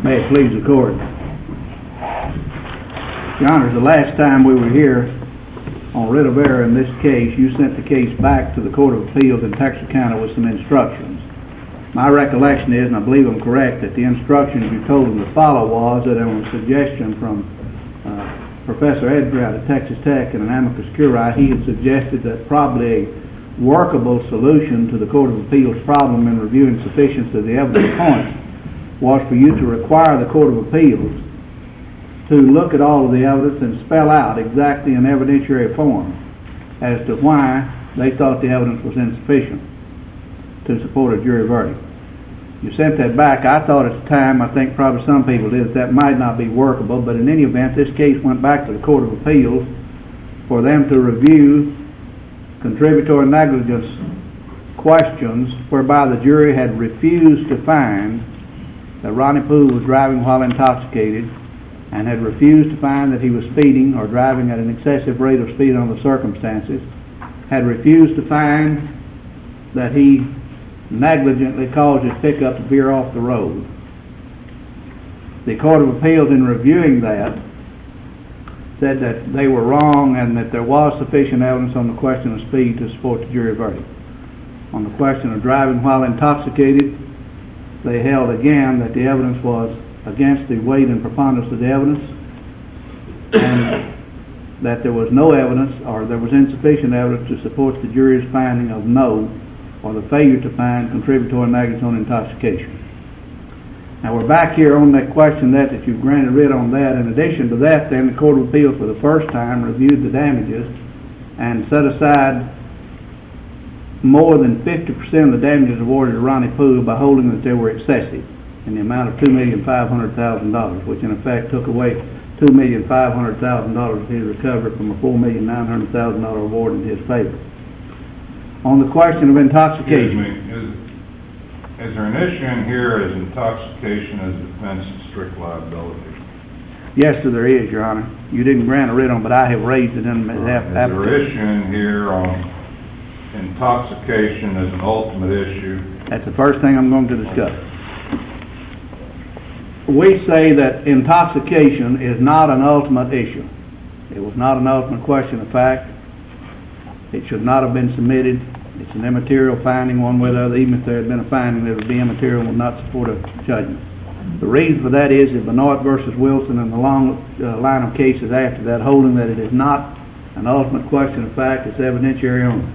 May it please the court. Your Honor, the last time we were here on writ of error in this case, you sent the case back to the Court of Appeals in Texarkana with some instructions. My recollection is, and I believe I'm correct, that the instructions you told them to follow was that on a suggestion from Professor Edgar out of Texas Tech and an amicus curiae, he had suggested that probably a workable solution to the Court of Appeals problem in reviewing sufficiency of the evidence point was for you to require the Court of Appeals to look at all of the evidence and spell out exactly in evidentiary form as to why they thought the evidence was insufficient to support a jury verdict. You sent that back. I thought at the time, I think probably some people did, that might not be workable, but in any event, this case went back to the Court of Appeals for them to review contributory negligence questions whereby the jury had refused to find that Ronnie Poole was driving while intoxicated and had refused to find that he was speeding or driving at an excessive rate of speed under the circumstances, had refused to find that he negligently caused his pickup to veer off the road. The Court of Appeals, in reviewing that, said that they were wrong and that there was sufficient evidence on the question of speed to support the jury verdict. On the question of driving while intoxicated, they held again that the evidence was against the weight and preponderance of the evidence, and that there was no evidence, or there was insufficient evidence to support the jury's finding of no, or the failure to find contributory negligence on intoxication. Now we're back here on that question that you've granted writ on that. In addition to that, then the Court of Appeals for the first time reviewed the damages and set aside more than 50% of the damages awarded to Ronnie Poole by holding that they were excessive in the amount of $2,500,000, which in effect took away $2,500,000 of his recovery from a $4,900,000 award in his favor. On the question of intoxication. Is there an issue in here as intoxication as a defense of strict liability? Yes, sir, there is, Your Honor. You didn't grant a writ on, but I have raised it in the application. Is there an issue in here on intoxication as an ultimate issue? That's the first thing I'm going to discuss. We say that intoxication is not an ultimate issue. It was not an ultimate question of fact. It should not have been submitted. It's an immaterial finding one way or the other. Even if there had been a finding, it would be immaterial and would not support a judgment. The reason for that is that Benoit versus Wilson and the long line of cases after that holding that it is not an ultimate question of fact, it's evidentiary only.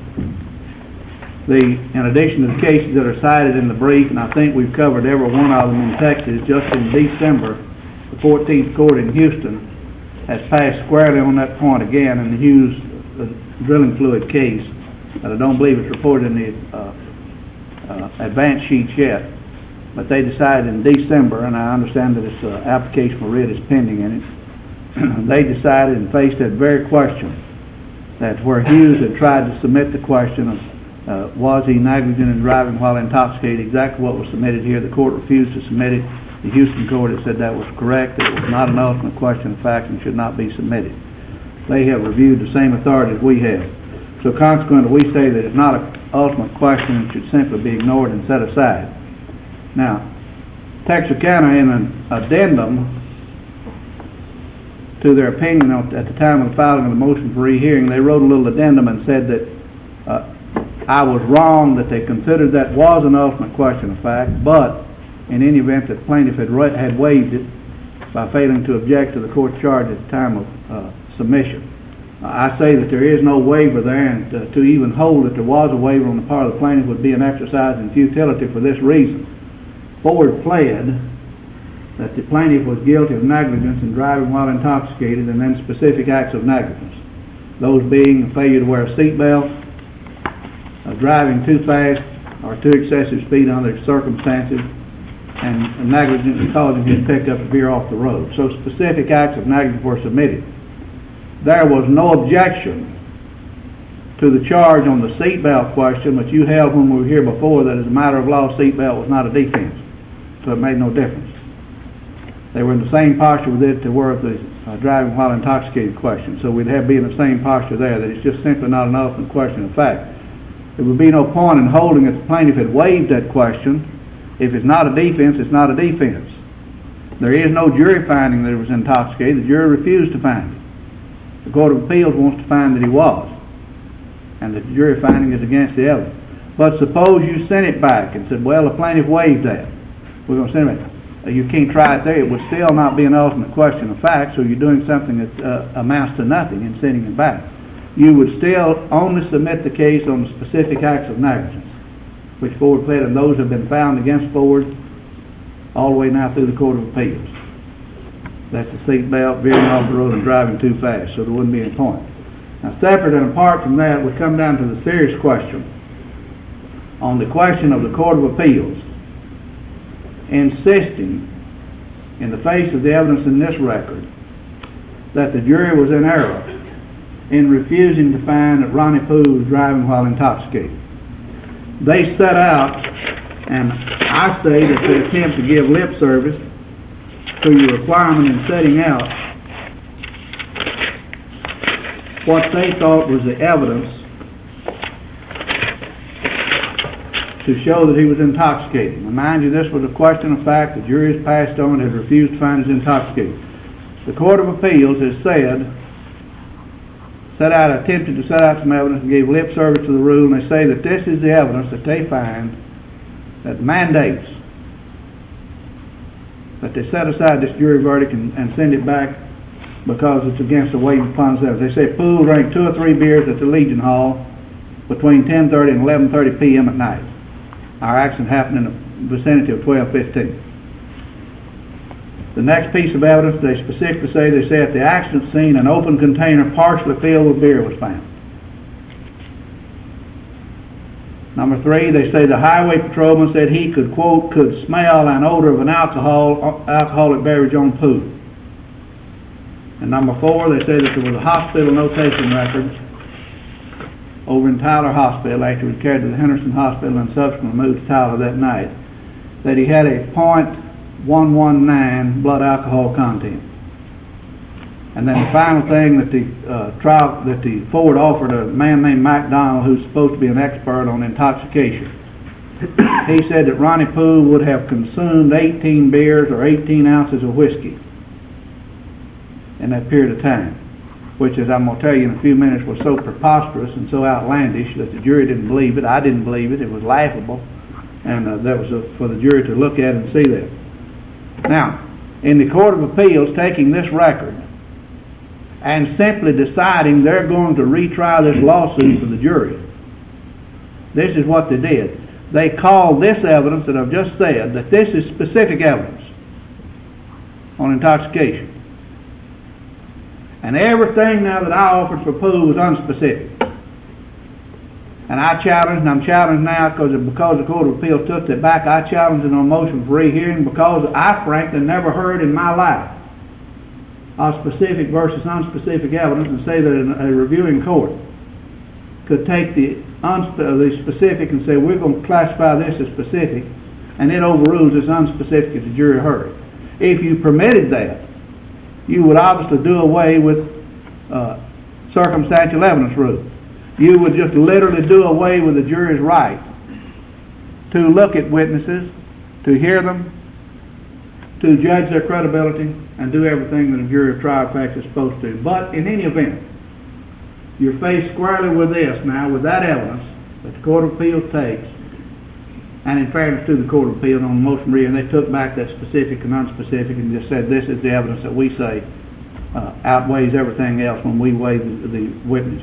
In addition to the cases that are cited in the brief, and I think we've covered every one of them in Texas, just in December, the 14th Court in Houston has passed squarely on that point again in the Hughes drilling fluid case. But I don't believe it's reported in the advance sheets yet. But they decided in December, and I understand that its application for writ is pending in it, they decided and faced that very question, that where Hughes had tried to submit the question of was he negligent in driving while intoxicated, exactly what was submitted here. The court refused to submit it. The Houston court had said that was correct, that it was not an ultimate question of fact and should not be submitted. They have reviewed the same authority as we have. So consequently, we say that it's not an ultimate question and should simply be ignored and set aside. Now, Texarkana, in an addendum to their opinion at the time of the filing of the motion for rehearing, they wrote a little addendum and said that I was wrong, that they considered that was an ultimate question of fact, but in any event that the plaintiff had waived it by failing to object to the court charge at the time of submission. I say that there is no waiver there, and to even hold that there was a waiver on the part of the plaintiff would be an exercise in futility for this reason. Ford pled that the plaintiff was guilty of negligence in driving while intoxicated and then specific acts of negligence. Those being failure to wear a seatbelt, driving too fast or too excessive speed under circumstances, and negligently causing his pickup to veer off the road. So specific acts of negligence were submitted. There was no objection to the charge on the seatbelt question, which you held when we were here before, that as a matter of law, seatbelt was not a defense. So it made no difference. They were in the same posture with it they were of the driving while intoxicated question. So we'd have to be in the same posture there, that it's just simply not an ultimate question of fact. There would be no point in holding that the plaintiff had waived that question. If it's not a defense, it's not a defense. There is no jury finding that he was intoxicated. The jury refused to find it. The Court of Appeals wants to find that he was. And the jury finding is against the evidence. But suppose you sent it back and said, well, the plaintiff waived that. We're going to send it back. You can't try it there. It would still not be an ultimate question of fact, so you're doing something that amounts to nothing in sending it back. You would still only submit the case on the specific acts of negligence, which Ford pled, and those have been found against Ford all the way now through the Court of Appeals. That's the seat belt, veering off the road, and driving too fast, so there wouldn't be any point. Now, separate and apart from that, we come down to the serious question on the question of the Court of Appeals insisting, in the face of the evidence in this record, that the jury was in error in refusing to find that Ronnie Poole was driving while intoxicated. They set out, and I say that they attempt to give lip service to your requirement in setting out what they thought was the evidence to show that he was intoxicated. Now, mind you, this was a question of fact. The jury has passed on and has refused to find he's intoxicated. The Court of Appeals has attempted to set out some evidence and gave lip service to the rule, and they say that this is the evidence that they find that mandates that they set aside this jury verdict and send it back because it's against the weight and preponderance of evidence. They say Poole drank 2 or 3 beers at the Legion Hall between 10:30 and 11:30 p.m. at night. Our accident happened in the vicinity of 12:15. The next piece of evidence, they specifically say at the accident scene an open container partially filled with beer was found. Number 3, they say the highway patrolman said he could, quote, could smell an odor of an alcoholic beverage on Poole. And number 4, they say that there was a hospital notation record over in Tyler Hospital after he was carried to the Henderson Hospital and subsequently moved to Tyler that night, that he had a .119 blood alcohol content. And then the final thing that the Ford offered a man named McDonald, who's supposed to be an expert on intoxication. He said that Ronnie Poole would have consumed 18 beers or 18 ounces of whiskey in that period of time, which, as I'm going to tell you in a few minutes, was so preposterous and so outlandish that the jury didn't believe it. I didn't believe it. It was laughable, and that was for the jury to look at and see that. Now, in the Court of Appeals, taking this record and simply deciding they're going to retry this lawsuit for the jury, this is what they did. They called this evidence that I've just said, that this is specific evidence on intoxication. And everything now that I offered for Poole was unspecific. And I challenged, and I'm challenged now because the Court of Appeals took it back, I challenged it on motion for rehearing because I frankly never heard in my life of specific versus unspecific evidence, and say that a reviewing court could take the specific and say we're going to classify this as specific, and it overrules this unspecific that the jury heard. If you permitted that, you would obviously do away with circumstantial evidence rule. You would just literally do away with the jury's right to look at witnesses, to hear them, to judge their credibility, and do everything that a jury of trial fact is supposed to. But in any event, you're faced squarely with this now, with that evidence that the Court of Appeals takes, and in fairness to the Court of Appeals on the motion reading, they took back that specific and unspecific and just said this is the evidence that we say outweighs everything else when we weigh the witness.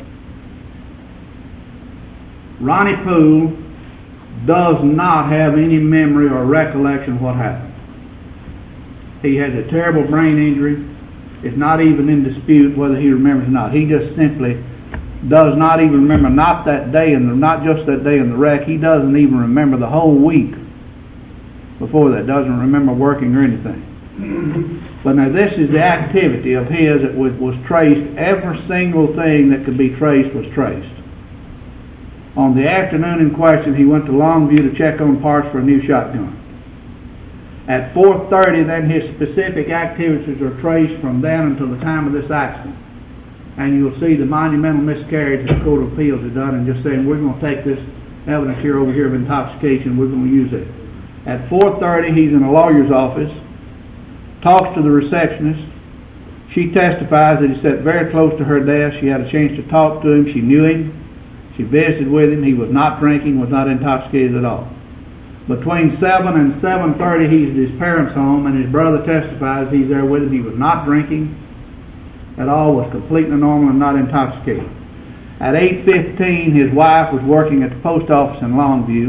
Ronnie Poole does not have any memory or recollection of what happened. He has a terrible brain injury. It's not even in dispute whether he remembers or not. He just simply does not even remember, not that day, and not just that day in the wreck. He doesn't even remember the whole week before that. Doesn't remember working or anything. But now this is the activity of his that was traced. Every single thing that could be traced was traced. On the afternoon in question, he went to Longview to check on parts for a new shotgun. At 4:30, then his specific activities are traced from then until the time of this accident. And you'll see the monumental miscarriage that the Court of Appeals has done in just saying we're going to take this evidence over here of intoxication, we're going to use it. At 4:30, he's in a lawyer's office talks to the receptionist. She testifies that he sat very close to her desk. She had a chance to talk to him. She knew him. She visited with him. He was not drinking, was not intoxicated at all. Between 7 and 7:30, he's at his parents' home, and his brother testifies he's there with him. He was not drinking at all, was completely normal and not intoxicated. At 8:15, his wife was working at the post office in Longview.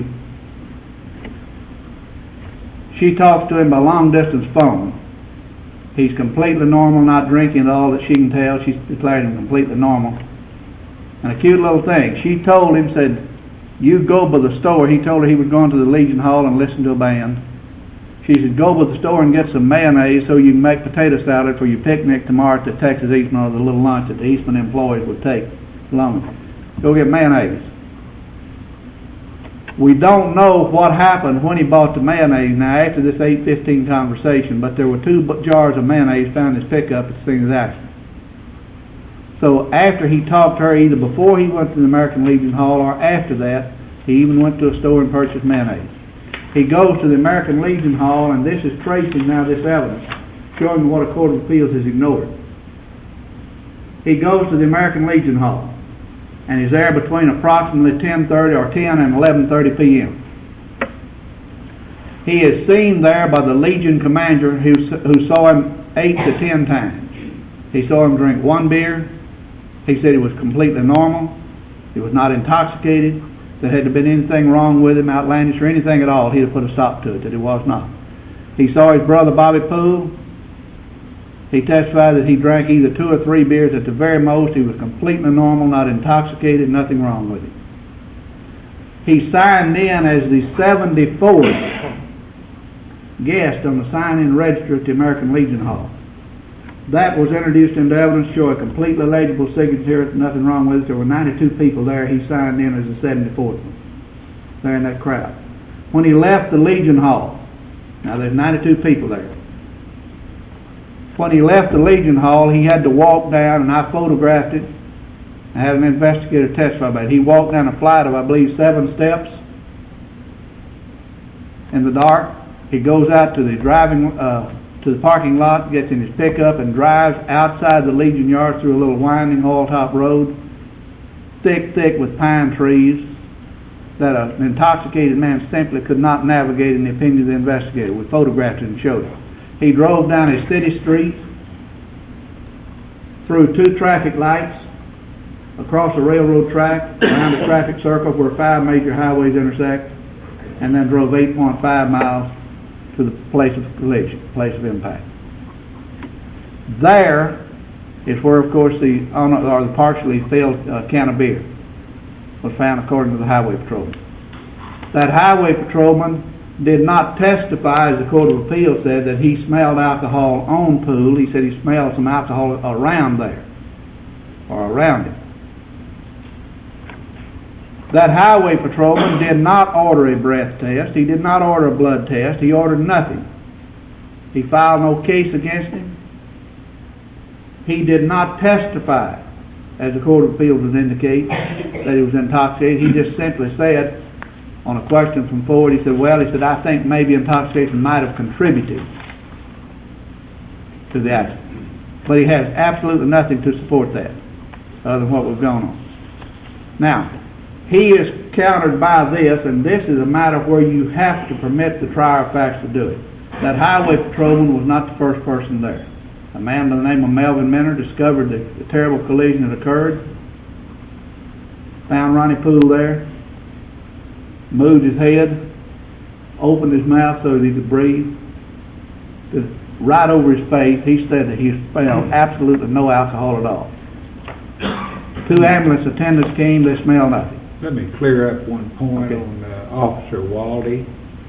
She talks to him by long-distance phone. He's completely normal, not drinking at all that she can tell. She's declared him completely normal. And a cute little thing. She told him, said, you go by the store. He told her he was going to the Legion Hall and listen to a band. She said, go by the store and get some mayonnaise so you can make potato salad for your picnic tomorrow at the Texas Eastman, or the little lunch that the Eastman employees would take along. Go get mayonnaise. We don't know what happened when he bought the mayonnaise now after this 8:15 conversation, but there were 2 jars of mayonnaise found in his pickup at the scene of the accident. So after he talked to her, either before he went to the American Legion Hall or after that, he even went to a store and purchased mayonnaise. He goes to the American Legion Hall, and this is tracing now this evidence, showing what a court of appeals has ignored. He goes to the American Legion Hall, and he's there between approximately 10:30 or 10 and 11:30 p.m. He is seen there by the Legion commander who saw him 8 to 10 times. He saw him drink 1 beer. He said he was completely normal. He was not intoxicated. There had been anything wrong with him, outlandish or anything at all, he'd have put a stop to it, that he was not. He saw his brother Bobby Poole. He testified that he drank either 2 or 3 beers at the very most. He was completely normal, not intoxicated, nothing wrong with him. He signed in as the 74th guest on the sign-in register at the American Legion Hall. That was introduced into evidence, show a completely legible signature, nothing wrong with it. There were 92 people there. He signed in as the 74th one, there in that crowd. When he left the Legion Hall, now there's 92 people there. When he left the Legion Hall, he had to walk down, and I photographed it. I had an investigator testify about it. He walked down a flight of, I believe, 7 steps in the dark. He goes out to the to the parking lot, gets in his pickup, and drives outside the Legion Yard through a little winding oil-top road, thick with pine trees, that an intoxicated man simply could not navigate in the opinion of the investigator. We photographed it and showed it. He drove down a city street, through 2 traffic lights, across a railroad track, around a traffic circle where 5 major highways intersect, and then drove 8.5 miles to the place of collision, place of impact. There is where, of course, the partially filled can of beer was found, according to the highway patrolman. That highway patrolman did not testify, as the Court of Appeals said, that he smelled alcohol on Poole. He said he smelled some alcohol around there, or around him. That highway patrolman did not order a breath test. He did not order a blood test. He ordered nothing. He filed no case against him. He did not testify, as the Court of Appeals would indicate, that he was intoxicated. He just simply said, on a question from Ford, he said, I think maybe intoxication might have contributed to the accident. But he has absolutely nothing to support that, other than what was going on. Now, he is countered by this, and this is a matter where you have to permit the trier of facts to do it. That highway patrolman was not the first person there. A man by the name of Melvin Minner discovered the terrible collision that occurred, found Ronnie Poole there, moved his head, opened his mouth so that he could breathe. Right over his face, he said that he smelled absolutely no alcohol at all. 2 ambulance attendants came, they smelled nothing. Let me clear up one point on Officer Waldy.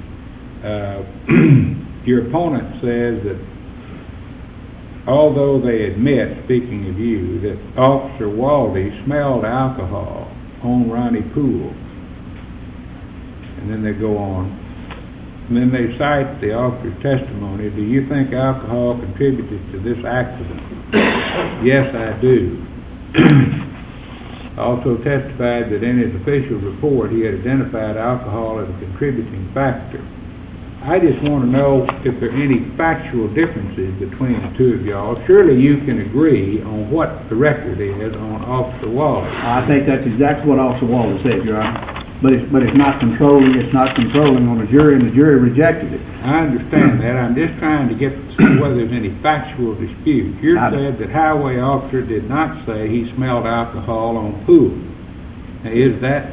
Your opponent says that although they admit, speaking of you, that Officer Waldy smelled alcohol on Ronnie Poole, and then they go on, and then they cite the officer's testimony. Do you think alcohol contributed to this accident? Yes, I do. Also testified that in his official report he had identified alcohol as a contributing factor. I just want to know if there are any factual differences between the two of y'all. Surely you can agree on what the record is on Officer Wallace. I think that's exactly what Officer Wallace said, Your Honor. But it's not controlling on the jury, and the jury rejected it. I understand that. I'm just trying to get to see whether there's any factual dispute. You said that highway officer did not say he smelled alcohol on Poole. Now, is that,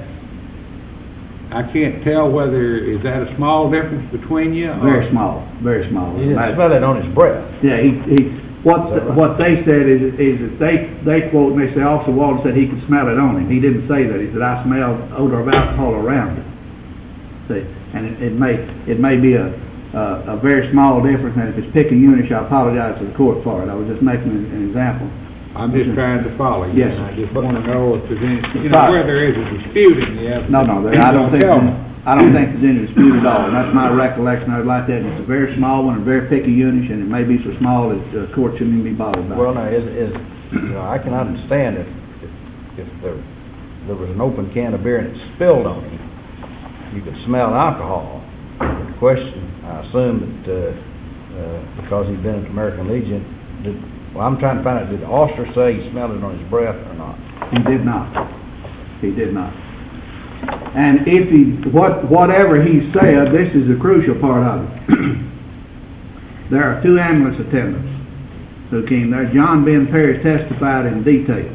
I can't tell whether, is that a small difference between you? Very small, very small. He didn't smell it on his breath. Yeah, what they said is that they quote and they say Officer Wallace said he could smell it on him. He didn't say that. He said I smelled odor of alcohol around it. See, and it may be a very small difference, and if it's picayunish, I apologize to the court for it. I was just making an example. I'm just trying to follow you. Yes. And I just want to know if there's any, where there is a dispute in the evidence. No, I don't think there's any dispute at all. And that's my recollection. I would like that. It's a very small one and very picayunish, and it may be so small that the court shouldn't even be bothered by it. Well, now, I can understand if there was an open can of beer and it spilled on him, you could smell alcohol. But the question, I assume that because he'd been at the American Legion, I'm trying to find out, did the officer say he smelled it on his breath or not? He did not. He did not. And if whatever he said, this is the crucial part of it. There are two ambulance attendants who came there. John Ben Perry testified in detail,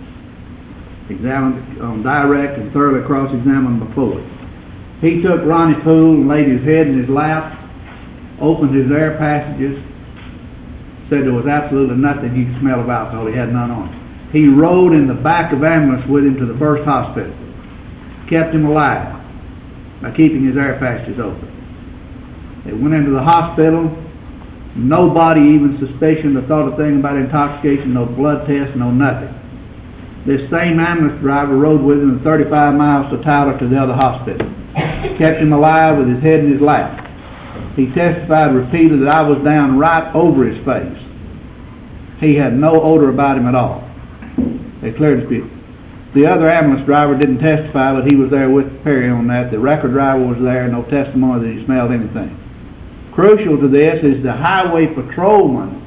examined on direct and thoroughly cross-examined before. He took Ronnie Poole and laid his head in his lap, opened his air passages, said there was absolutely nothing he could smell of alcohol. He had none on him. He rode in the back of ambulance with him to the first hospital. Kept him alive by keeping his air passages open. They went into the hospital. Nobody even suspicioned or thought a thing about intoxication, no blood test, no nothing. This same ambulance driver rode with him 35 miles to Tyler to the other hospital. Kept him alive with his head in his lap. He testified repeatedly that I was down right over his face. He had no odor about him at all. They cleared his people. The other ambulance driver didn't testify, but he was there with Perry on that. The record driver was there, no testimony that he smelled anything. Crucial to this is the highway patrolman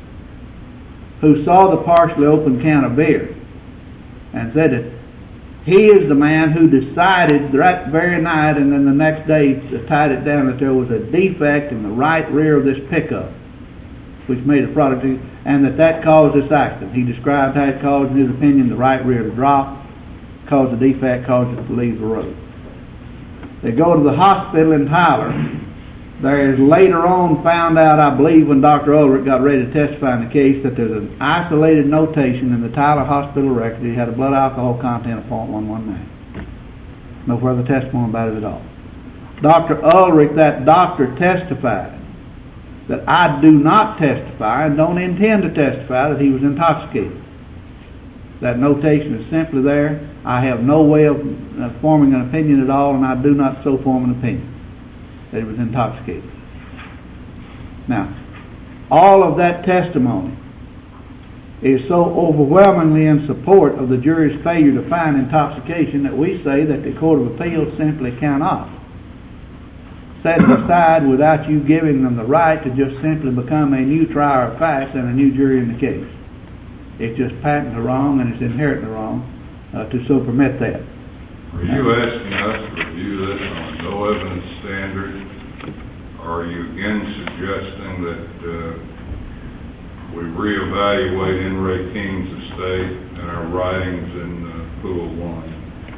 who saw the partially open can of beer and said that he is the man who decided that very night and then the next day tied it down that there was a defect in the right rear of this pickup, which made a product, and that caused this accident. He described how it caused, in his opinion, the right rear to drop, caused the defect, caused it to leave the road. They go to the hospital in Tyler. There is later on found out, I believe, when Dr. Ulrich got ready to testify in the case, that there's an isolated notation in the Tyler hospital record. He had a blood alcohol content of 0.119. No further testimony about it at all. Dr. Ulrich, that doctor, testified that I do not testify and don't intend to testify that he was intoxicated. That notation is simply there. I have no way of forming an opinion at all, and I do not so form an opinion that he was intoxicated. Now, all of that testimony is so overwhelmingly in support of the jury's failure to find intoxication that we say that the Court of Appeals simply cannot set it aside without you giving them the right to just simply become a new trier of facts and a new jury in the case. It's just patently wrong, and it's inherently wrong to so permit that. Are you asking us to review this on a no evidence standard? Or are you again suggesting that we reevaluate N. Ray King's estate and our writings in Pool 1?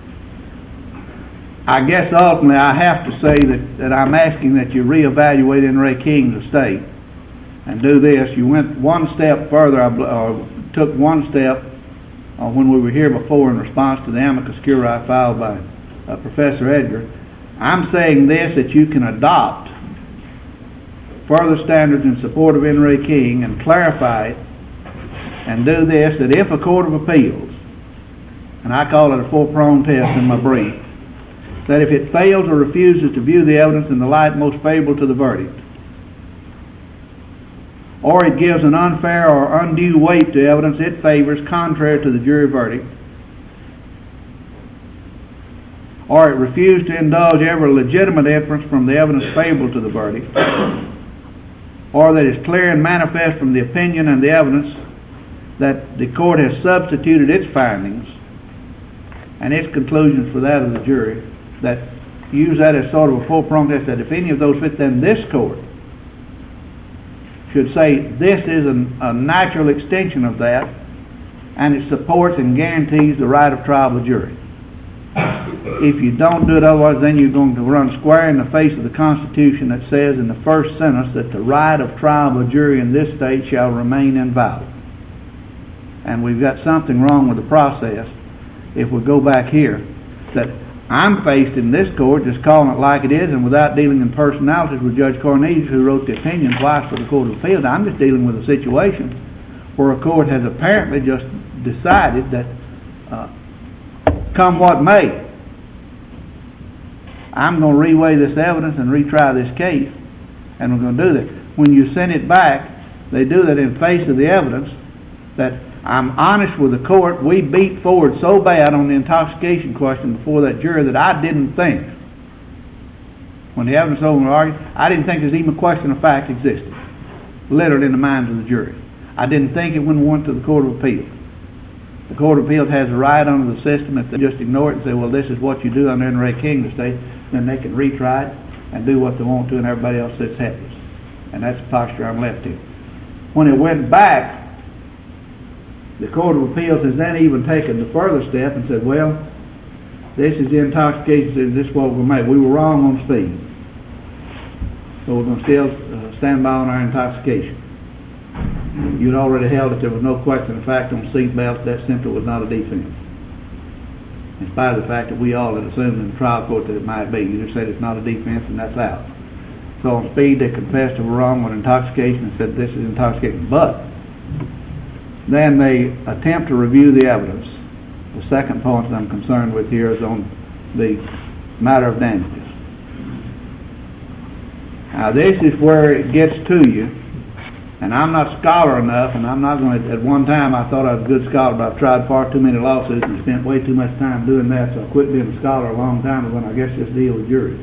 I guess ultimately I have to say that I'm asking that you reevaluate N. Ray King's estate and do this. You went one step further, or took one step when we were here before in response to the amicus curiae filed by Professor Edgar. I'm saying this, that you can adopt further standards in support of N. Ray King and clarify it and do this, that if a court of appeals, and I call it a four-pronged test in my brief, that if it fails or refuses to view the evidence in the light most favorable to the verdict, or it gives an unfair or undue weight to evidence it favors contrary to the jury verdict, or it refused to indulge every legitimate inference from the evidence favorable to the verdict, or that it's clear and manifest from the opinion and the evidence that the court has substituted its findings and its conclusions for that of the jury, that use that as sort of a full-pronged test, that if any of those fit, then this court should say this is a natural extension of that, and it supports and guarantees the right of trial of the jury. If you don't do it otherwise, then you're going to run square in the face of the Constitution that says in the first sentence that the right of trial of a jury in this state shall remain inviolate. And we've got something wrong with the process if we go back here, that I'm faced in this court just calling it like it is and without dealing in personalities with Judge Cornelius, who wrote the opinion twice for the Court of Appeals. I'm just dealing with a situation where a court has apparently just decided that come what may, I'm going to reweigh this evidence and retry this case, and we're going to do that. When you send it back, they do that in face of the evidence that I'm honest with the court. We beat forward so bad on the intoxication question before that jury that I didn't think, when the evidence was over and argued, I didn't think there's even a question of fact existed, literally in the minds of the jury. I didn't think it when we went to the Court of Appeals. The Court of Appeals has a right under the system. If they just ignore it and say, well, this is what you do under N. Ray King state, then they can retry it and do what they want to, and everybody else sits helpless. And that's the posture I'm left in. When it went back, the Court of Appeals has then even taken the further step and said, well, this is the intoxication, this is what we're made. We were wrong on speed. So we're going to still stand by on our intoxication. You'd already held that there was no question of fact on seat belts. That simply was not a defense. In spite of the fact that we all had assumed in the trial court that it might be. You just said it's not a defense and that's out. So on speed they confessed they were wrong on intoxication and said this is intoxication. But then they attempt to review the evidence. The second point that I'm concerned with here is on the matter of damages. Now this is where it gets to you, and I'm not scholar enough, and I'm not going to, at one time I thought I was a good scholar, but I've tried far too many lawsuits and spent way too much time doing that, so I quit being a scholar a long time ago, and I guess just deal with juries.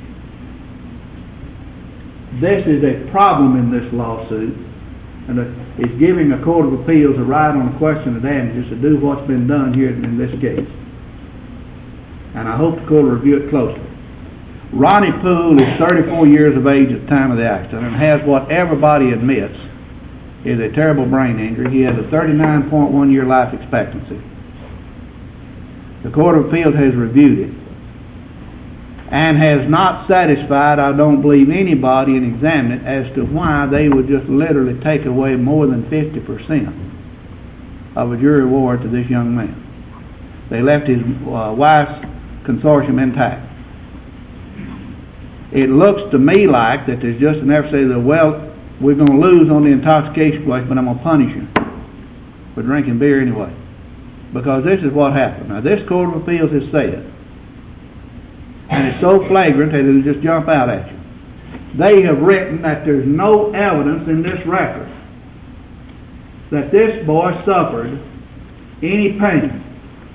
This is a problem in this lawsuit, and it's giving a Court of Appeals a right on the question of damages to do what's been done here in this case. And I hope the court will review it closely. Ronnie Poole is 34 years of age at the time of the accident and has what everybody admits is a terrible brain injury. He has a 39.1 year life expectancy. The Court of Appeals has reviewed it and has not satisfied, I don't believe, anybody in examining it as to why they would just literally take away more than 50% of a jury award to this young man. They left his wife's consortium intact. It looks to me like that there's just an effort to say that, well, we're going to lose on the intoxication question, but I'm going to punish you for drinking beer anyway. Because this is what happened. Now, this Court of Appeals has said, and it's so flagrant that it'll just jump out at you. They have written that there's no evidence in this record that this boy suffered any pain.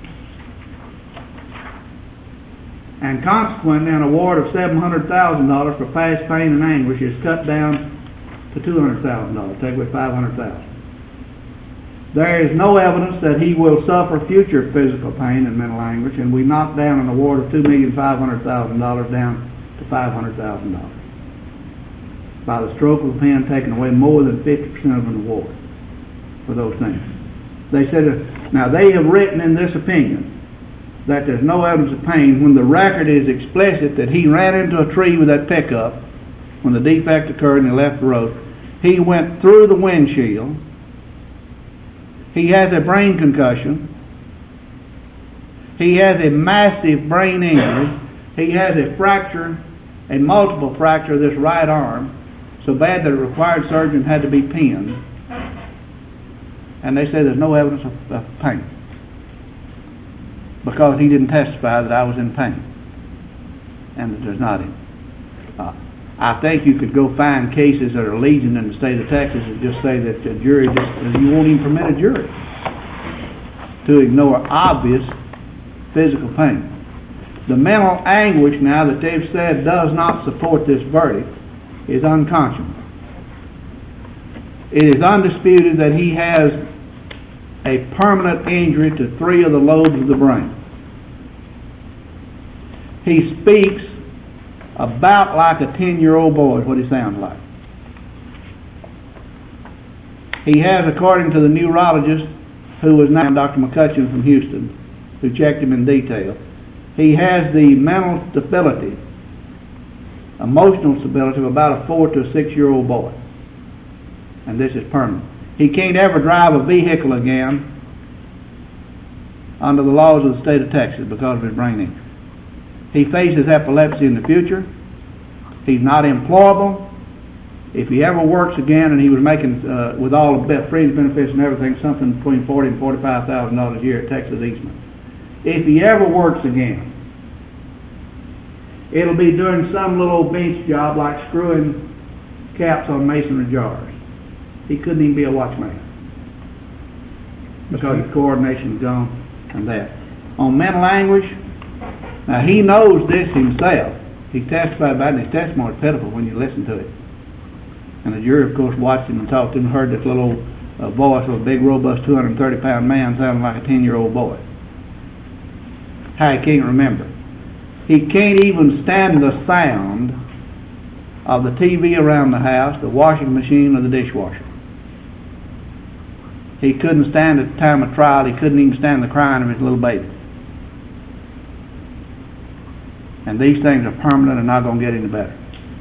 And consequently, an award of $700,000 for past pain and anguish is cut down to $200,000. Take away $500,000. There is no evidence that he will suffer future physical pain and mental anguish, and we knocked down an award of $2,500,000 down to $500,000 by the stroke of a pen, taking away more than 50% of an award for those things. They said, now they have written in this opinion that there's no evidence of pain when the record is explicit that he ran into a tree with that pickup when the defect occurred and he left the road. He went through the windshield. He has a brain concussion. He has a massive brain injury. He has a fracture, a multiple fracture of this right arm, so bad that it required surgery and had to be pinned. And they say there's no evidence of pain, because he didn't testify that I was in pain, and that there's not any. I think you could go find cases that are legion in the state of Texas and just say that the jury, you won't even permit a jury to ignore obvious physical pain. The mental anguish now that they've said does not support this verdict is unconscionable. It is undisputed that he has a permanent injury to 3 of the lobes of the brain. He speaks about like a 10-year-old boy is what he sounds like. He has, according to the neurologist, who was now Dr. McCutcheon from Houston, who checked him in detail, he has the mental stability, emotional stability of about a 4 to a 6-year-old boy. And this is permanent. He can't ever drive a vehicle again under the laws of the state of Texas because of his brain injury. He faces epilepsy in the future. He's not employable. If he ever works again, and he was making, with all the fringe benefits and everything, something between $40,000 and $45,000 a year at Texas Eastman. If he ever works again, it'll be doing some little bench job like screwing caps on masonry jars. He couldn't even be a watchman because his coordination's gone and that. On mental anguish, now he knows this himself. He testified about it, and his testimony is pitiful when you listen to it. And the jury, of course, watched him and talked to him and heard this little voice of a big, robust, 230-pound man sounding like a 10-year-old boy. How he can't remember. He can't even stand the sound of the TV around the house, the washing machine, or the dishwasher. He couldn't stand at the time of trial. He couldn't even stand the crying of his little baby. And these things are permanent and not going to get any better.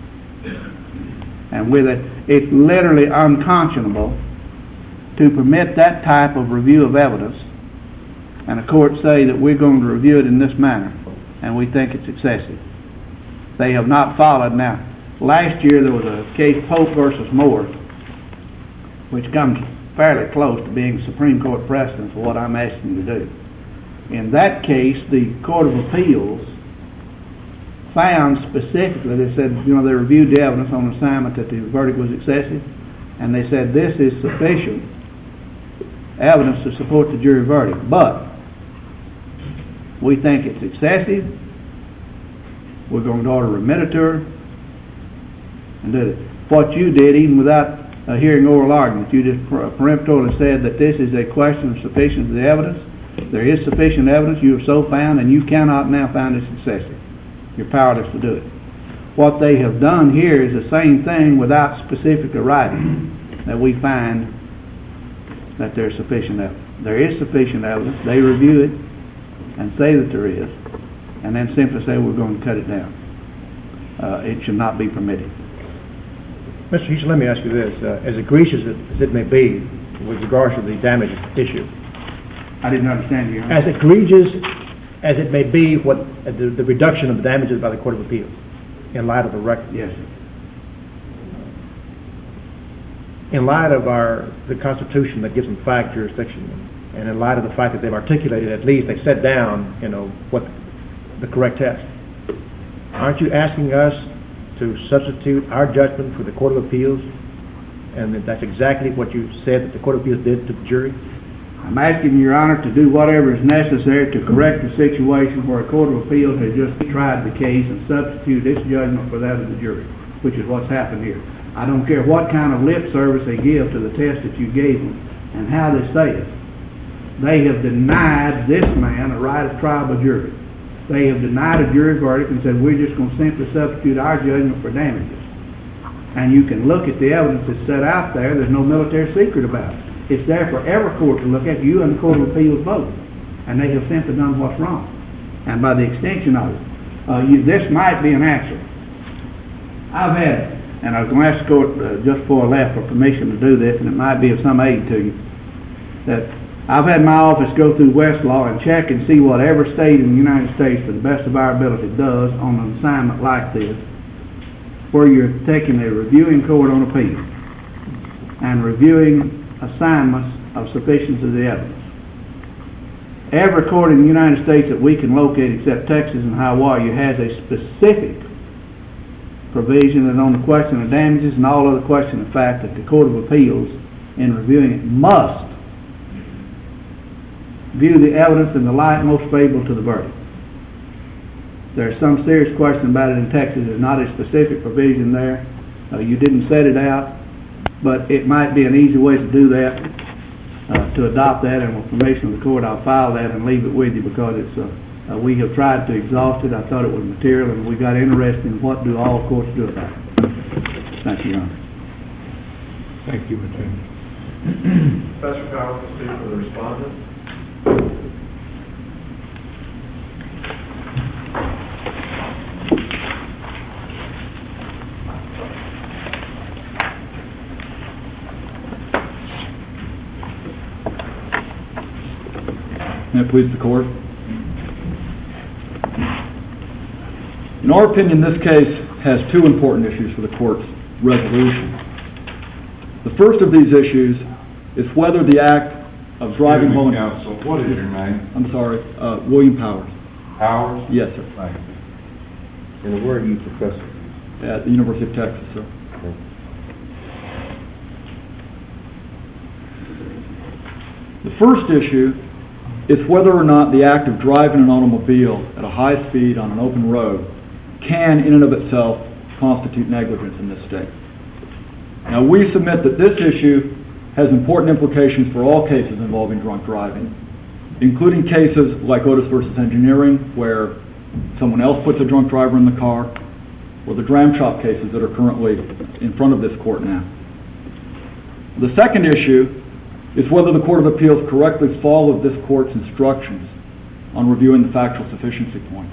And with it, it's literally unconscionable to permit that type of review of evidence and a court say that we're going to review it in this manner and we think it's excessive. They have not followed. Now, last year there was a case, Pope versus Moore, which comes fairly close to being Supreme Court precedent for what I'm asking you to do. In that case, the Court of Appeals found specifically, they said, they reviewed the evidence on assignment that the verdict was excessive, and they said this is sufficient evidence to support the jury verdict, but we think it's excessive. We're going to order remittiture and do it. What you did, even without hearing oral argument, you just peremptorily said that this is a question of sufficiency of the evidence. There is sufficient evidence. You have so found, and you cannot now find it's excessive. You're powerless to do it. What they have done here is the same thing without specifically writing, that we find that there's sufficient evidence. There is sufficient evidence. They review it and say that there is, and then simply say we're going to cut it down. It should not be permitted. Mr. Houston, let me ask you this. As egregious as it may be with regards to the damage issue. I didn't understand you. As egregious as it may be what the reduction of the damages by the Court of Appeals in light of the record. Yes, sir. In light of the Constitution that gives them fact jurisdiction, and in light of the fact that they've articulated, at least they set down, what the correct test. Aren't you asking us to substitute our judgment for the Court of Appeals, and that's exactly what you said that the Court of Appeals did to the jury? I'm asking Your Honor to do whatever is necessary to correct the situation where a Court of Appeals has just tried the case and substitute its judgment for that of the jury, which is what's happened here. I don't care what kind of lip service they give to the test that you gave them and how they say it. They have denied this man a right of trial by jury. They have denied a jury verdict and said we're just going to simply substitute our judgment for damages. And you can look at the evidence that's set out there. There's no military secret about it. It's there for every court to look at. You and the Court of Appeals both. And they have simply done what's wrong. And by the extension of it, this might be an answer. I've had, and I was going to ask the court just before I left for permission to do this, and it might be of some aid to you, that I've had my office go through Westlaw and check and see what every state in the United States, to the best of our ability, does on an assignment like this, where you're taking a reviewing court on appeal and reviewing assignments of sufficiency of the evidence. Every court in the United States that we can locate except Texas and Hawaii has a specific provision that on the question of damages and all other question of fact that the Court of Appeals in reviewing it must view the evidence in the light most favorable to the verdict. There's some serious question about it in Texas. There's not a specific provision there. You didn't set it out, but it might be an easy way to do that, to adopt that, and with permission of the court, I'll file that and leave it with you because it's we have tried to exhaust it. I thought it was material, and we got interested in what do all courts do about it. Thank you, Your Honor. Thank you, Mr. Chairman. Professor Powers will speak for the respondent. May it please the court. In our opinion, this case has two important issues for the court's resolution. The first of these issues is whether the act of driving home... Counsel, what is your name? I'm sorry, William Powers. Powers? Yes, sir. Right. And where are you, Professor? At the University of Texas, sir. Okay. The first issue is whether or not the act of driving an automobile at a high speed on an open road can, in and of itself, constitute negligence in this state. Now, we submit that this issue has important implications for all cases involving drunk driving, including cases like Otis versus Engineering, where someone else puts a drunk driver in the car, or the dram shop cases that are currently in front of this court now. The second issue is whether the Court of Appeals correctly followed this court's instructions on reviewing the factual sufficiency points.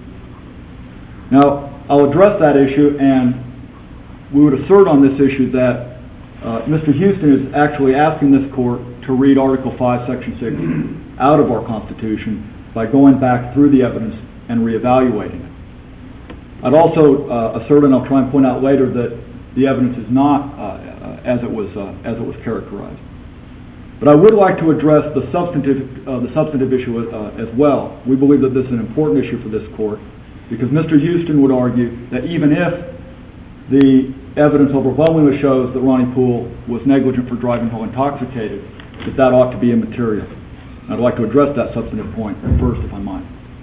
Now, I'll address that issue, and we would assert on this issue that Mr. Houston is actually asking this court to read Article 5, Section 6 out of our Constitution by going back through the evidence and reevaluating it. I'd also assert, and I'll try and point out later, that the evidence is not as it was characterized. But I would like to address the substantive issue as well. We believe that this is an important issue for this court because Mr. Houston would argue that even if the evidence overwhelmingly shows that Ronnie Poole was negligent for driving while intoxicated, that ought to be immaterial. I'd like to address that substantive point first, if I might.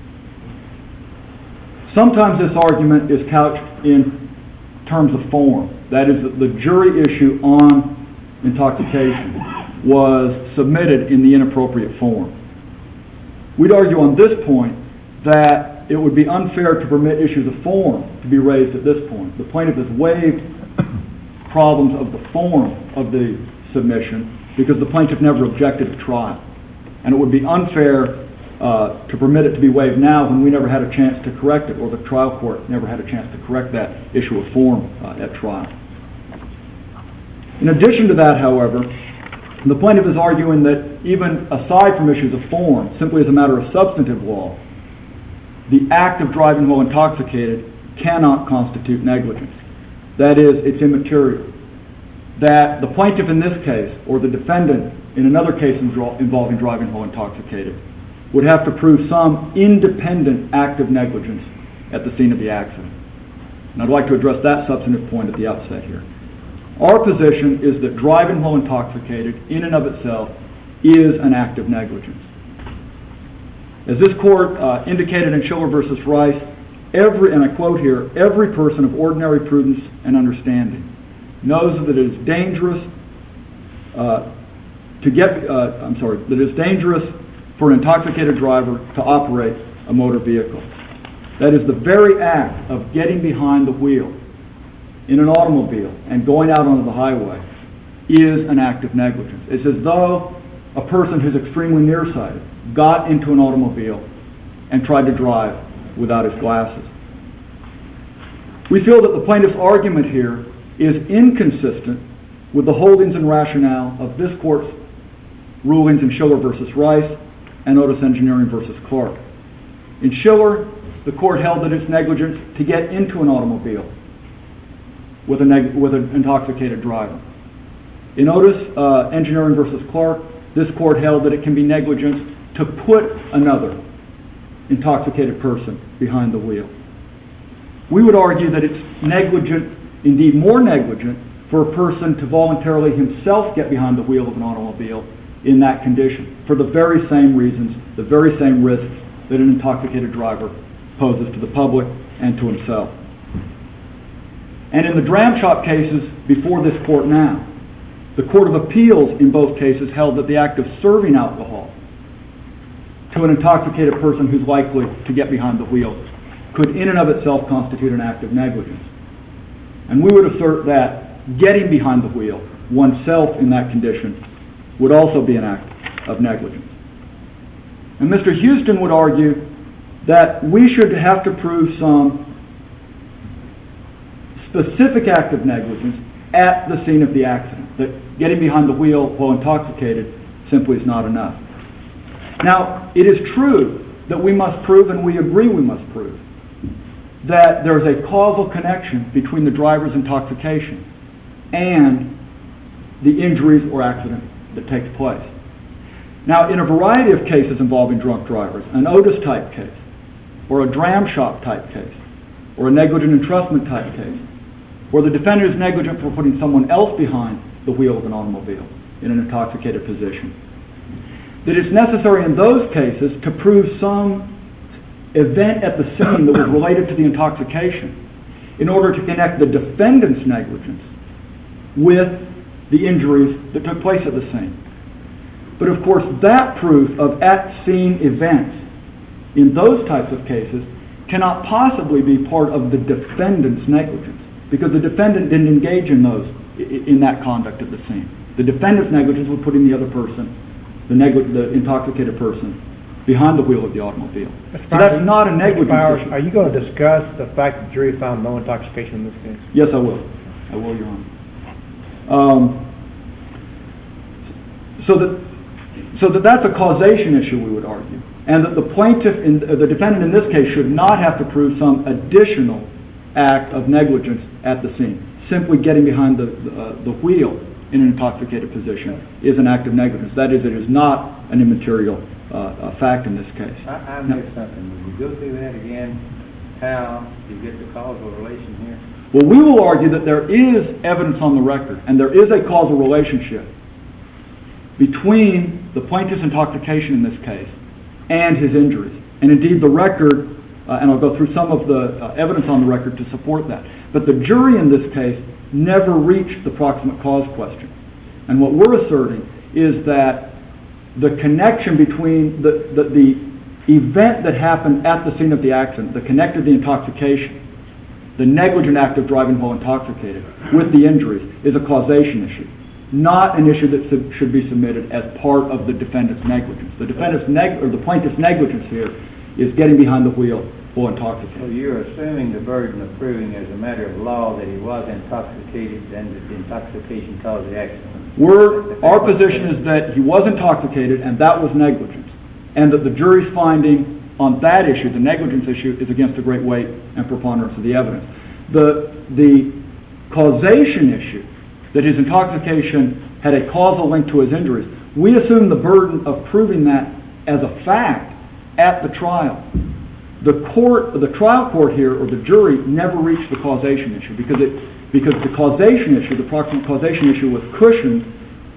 Sometimes this argument is couched in terms of form. That is, that the jury issue on intoxication was submitted in the inappropriate form. We'd argue on this point that it would be unfair to permit issues of form to be raised at this point. The plaintiff has waived problems of the form of the submission because the plaintiff never objected at trial. And it would be unfair to permit it to be waived now when we never had a chance to correct it, or the trial court never had a chance to correct that issue of form at trial. In addition to that, however, the plaintiff is arguing that even aside from issues of form, simply as a matter of substantive law, the act of driving while intoxicated cannot constitute negligence. That is, it's immaterial. That the plaintiff in this case, or the defendant in another case involving driving while intoxicated, would have to prove some independent act of negligence at the scene of the accident. And I'd like to address that substantive point at the outset here. Our position is that driving while intoxicated, in and of itself, is an act of negligence. As this court indicated in Schiller v. Rice, and I quote here, every person of ordinary prudence and understanding knows that it is dangerous that it is dangerous for an intoxicated driver to operate a motor vehicle. That is, the very act of getting behind the wheel in an automobile and going out onto the highway is an act of negligence. It's as though a person who's extremely nearsighted got into an automobile and tried to drive without his glasses. We feel that the plaintiff's argument here is inconsistent with the holdings and rationale of this court's rulings in Schiller v. Rice and Otis Engineering v. Clark. In Schiller, the court held that it's negligence to get into an automobile with an intoxicated driver. In Otis Engineering v. Clark, this court held that it can be negligence to put another intoxicated person behind the wheel. We would argue that it's negligent, indeed more negligent, for a person to voluntarily himself get behind the wheel of an automobile in that condition, for the very same reasons, the very same risks that an intoxicated driver poses to the public and to himself. And in the dram shop cases before this court now, the Court of Appeals in both cases held that the act of serving alcohol to an intoxicated person who's likely to get behind the wheel could in and of itself constitute an act of negligence. And we would assert that getting behind the wheel, oneself in that condition, would also be an act of negligence. And Mr. Houston would argue that we should have to prove some specific act of negligence at the scene of the accident, that getting behind the wheel while intoxicated simply is not enough. Now, it is true that we must prove, and we agree we must prove, that there is a causal connection between the driver's intoxication and the injuries or accident that takes place. Now, in a variety of cases involving drunk drivers, an Otis type case, or a dram shop type case, or a negligent entrustment type case, where the defendant is negligent for putting someone else behind the wheel of an automobile in an intoxicated position, that it's necessary in those cases to prove some event at the scene that was related to the intoxication in order to connect the defendant's negligence with the injuries that took place at the scene. But of course, that proof of at-scene events in those types of cases cannot possibly be part of the defendant's negligence, because the defendant didn't engage in that conduct at the scene. The defendant's negligence was putting the other person, the intoxicated person, behind the wheel of the automobile. So that's not a negligence issue. Are you going to discuss the fact that the jury found no intoxication in this case? Yes, I will. I will, Your Honor. So that's a causation issue, we would argue, and that the defendant in this case should not have to prove some additional act of negligence at the scene. Simply getting behind the wheel in an intoxicated position is an act of negligence. That is, it is not an immaterial fact in this case. I missed something. Would you go through that again? How you get the causal relation here? Well, we will argue that there is evidence on the record, and there is a causal relationship between the plaintiff's intoxication in this case and his injuries. And indeed, the record, and I'll go through some of the evidence on the record to support that. But the jury in this case never reached the proximate cause question. And what we're asserting is that the connection between the event that happened at the scene of the accident, that connected the intoxication, the negligent act of driving while intoxicated, with the injuries, is a causation issue, not an issue that should be submitted as part of the defendant's negligence. The plaintiff's negligence here is getting behind the wheel while intoxicated. So you're assuming the burden of proving as a matter of law that he was intoxicated and that the intoxication caused the accident? Our position is that he was intoxicated and that was negligence, and that the jury's finding on that issue, the negligence issue, is against the great weight and preponderance of the evidence. The causation issue, that his intoxication had a causal link to his injuries, we assume the burden of proving that as a fact at the trial. The trial court here, or the jury, never reached the causation issue because the causation issue, the proximate causation issue, was cushioned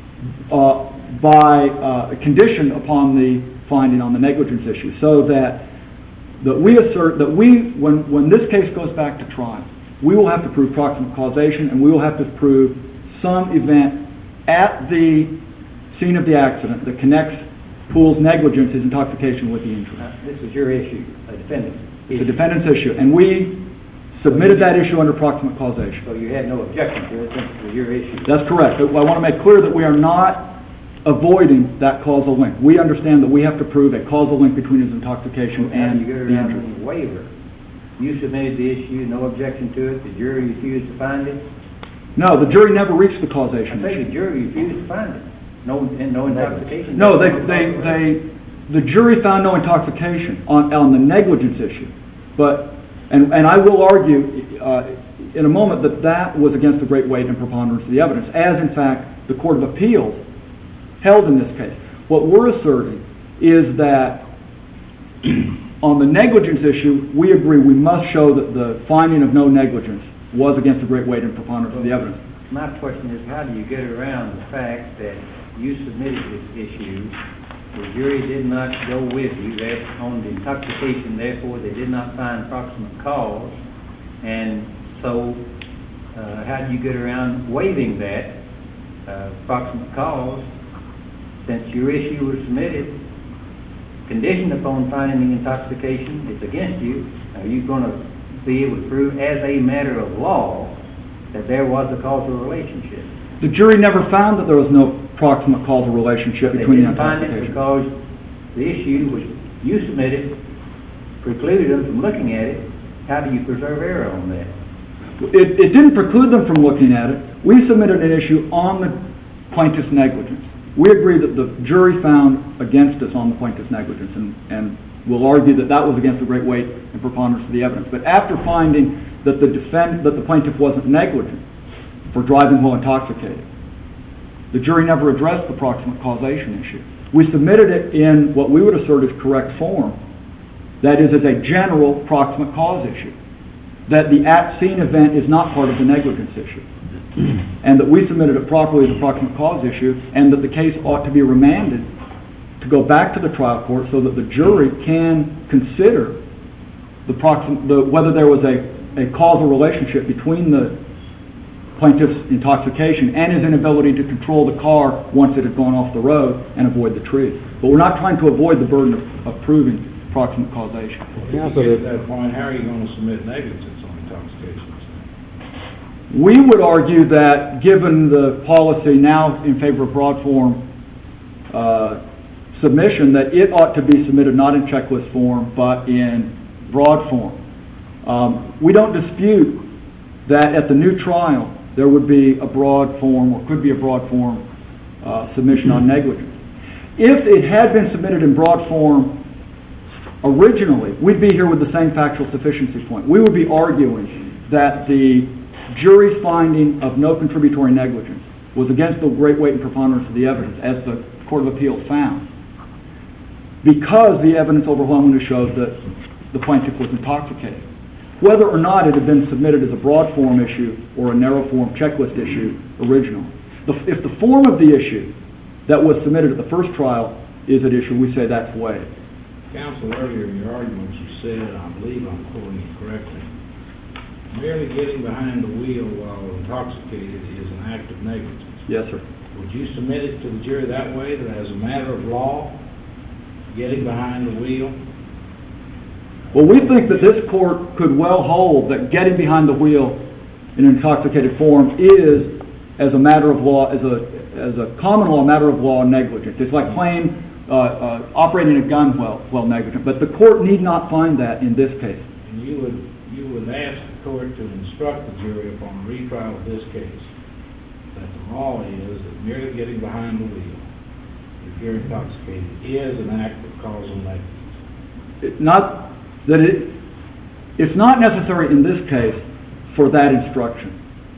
by a condition upon the finding on the negligence issue. So that we assert that when this case goes back to trial, we will have to prove proximate causation, and we will have to prove some event at the scene of the accident that connects Poole's negligence, his intoxication, with the injury. This is your issue, a defendant's issue. It's a defendant's issue, and we submitted that issue under proximate causation. So you had no objection to it, it was your issue. That's correct. I want to make clear that we are not avoiding that causal link. We understand that we have to prove a causal link between his intoxication and the injury. The waiver. You submitted the issue, no objection to it. The jury refused to find it. No, the jury never reached the causation I issue. think the jury refused to find it. No intoxication. No, the jury found no intoxication on the negligence issue, but and I will argue in a moment that was against the great weight and preponderance of the evidence, as in fact the Court of Appeals held in this case. What we're asserting is that on the negligence issue, we agree we must show that the finding of no negligence was against the great weight and preponderance of the evidence. My question is, how do you get around the fact that you submitted this issue The jury did not go with you on the intoxication, therefore they did not find proximate cause. And so, how do you get around waiving that proximate cause, since your issue was submitted, conditioned upon finding the intoxication, it's against you? Are you going to be able to prove as a matter of law that there was a causal relationship? The jury never found that there was no proximate causal relationship between the intoxication. They didn't find it because the issue was you submitted, precluded them from looking at it. How do you preserve error on that? It didn't preclude them from looking at it. We submitted an issue on the plaintiff's negligence. We agree that the jury found against us on the plaintiff's negligence, and we'll argue that that was against the great weight and preponderance of the evidence. But after finding that the plaintiff wasn't negligent for driving while intoxicated, the jury never addressed the proximate causation issue. We submitted it in what we would assert is correct form, that is, as a general proximate cause issue, that the at-scene event is not part of the negligence issue, and that we submitted it properly as a proximate cause issue, and that the case ought to be remanded to go back to the trial court so that the jury can consider whether there was a causal relationship between the plaintiff's intoxication and his inability to control the car once it had gone off the road and avoid the trees. But we're not trying to avoid the burden of proving proximate causation. Well, to get to that point, how are you going to submit negligence on intoxication? We would argue that given the policy now in favor of broad form submission, that it ought to be submitted not in checklist form but in broad form. We don't dispute that at the new trial there would be a broad form or could be a broad form submission on negligence. If it had been submitted in broad form originally, we'd be here with the same factual sufficiency point. We would be arguing that the jury's finding of no contributory negligence was against the great weight and preponderance of the evidence, as the Court of Appeals found, because the evidence overwhelmingly showed that the plaintiff was intoxicated. Whether or not it had been submitted as a broad form issue or a narrow form checklist issue originally. If the form of the issue that was submitted at the first trial is at issue, we say that's waived. Counsel, earlier in your arguments you said, and I believe I'm quoting you correctly, merely getting behind the wheel while intoxicated is an act of negligence. Yes, sir. Would you submit it to the jury that way, that as a matter of law, getting behind the wheel? Well, we think that this court could well hold that getting behind the wheel in an intoxicated form is, as a matter of law, as a common law matter of law, negligence. It's like playing, operating a gun while negligent. But the court need not find that in this case. And you would ask the court to instruct the jury upon retrial of this case that the law is that merely getting behind the wheel, if you're intoxicated, is an act of causal negligence. It's not necessary in this case for that instruction.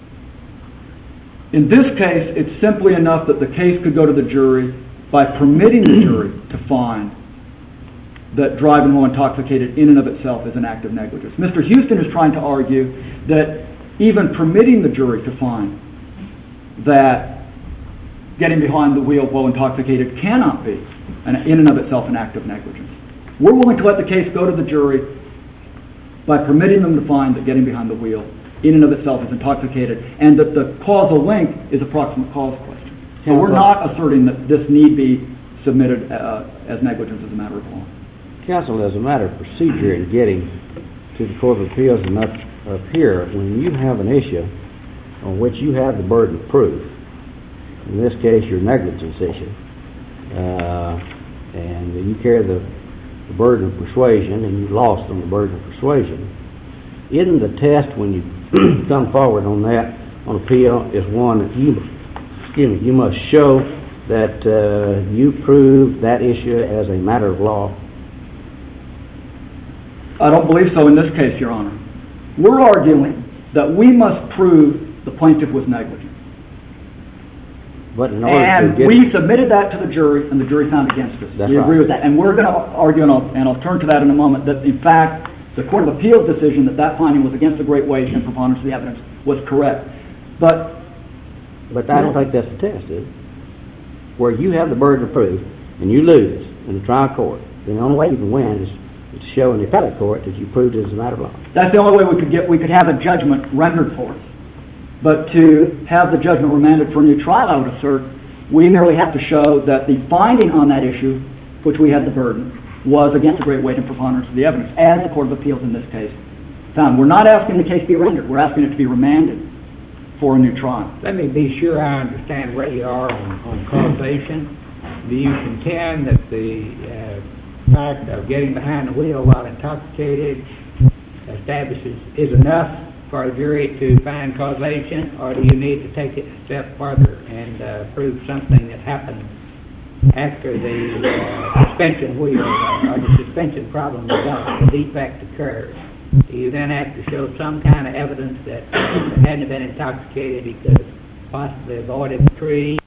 In this case, it's simply enough that the case could go to the jury by permitting the jury to find that driving while intoxicated in and of itself is an act of negligence. Mr. Houston is trying to argue that even permitting the jury to find that getting behind the wheel while intoxicated cannot be in and of itself an act of negligence. We're willing to let the case go to the jury by permitting them to find that getting behind the wheel in and of itself is intoxicated, and that the causal link is a proximate cause question. So we're not asserting that this need be submitted as negligence as a matter of law. Counsel, as a matter of procedure in getting to the Court of Appeals and up here, when you have an issue on which you have the burden of proof, in this case your negligence issue, and you carry the burden of persuasion and you lost on the burden of persuasion, isn't the test when you come forward on that on appeal is one that you must show that you proved that issue as a matter of law? I don't believe so in this case, Your Honor. We're arguing that we must prove the plaintiff was negligent. But in order to we submitted that to the jury, and the jury found against us. That's we agree right. with that. And we're going to argue, and I'll turn to that in a moment, that in fact the Court of Appeals decision that finding was against the great weight and preponderance of the evidence was correct. But I don't think that's the test, is it? Where you have the burden of proof and you lose, in the trial court, then the only way you can win is to show in the appellate court that you proved it as a matter of law. That's the only way we could have a judgment rendered for us. But to have the judgment remanded for a new trial, I would assert, we merely have to show that the finding on that issue, which we had the burden, was against the great weight and preponderance of the evidence, as the Court of Appeals in this case found. We're not asking the case be rendered. We're asking it to be remanded for a new trial. Let me be sure I understand where you are on causation. Do you contend that the fact of getting behind the wheel while intoxicated is enough for a jury to find causation, or do you need to take it a step further and prove something that happened after the suspension wheel or the suspension problem was done, the defect occurred? Do you then have to show some kind of evidence that if it hadn't been intoxicated, he could have possibly avoided the tree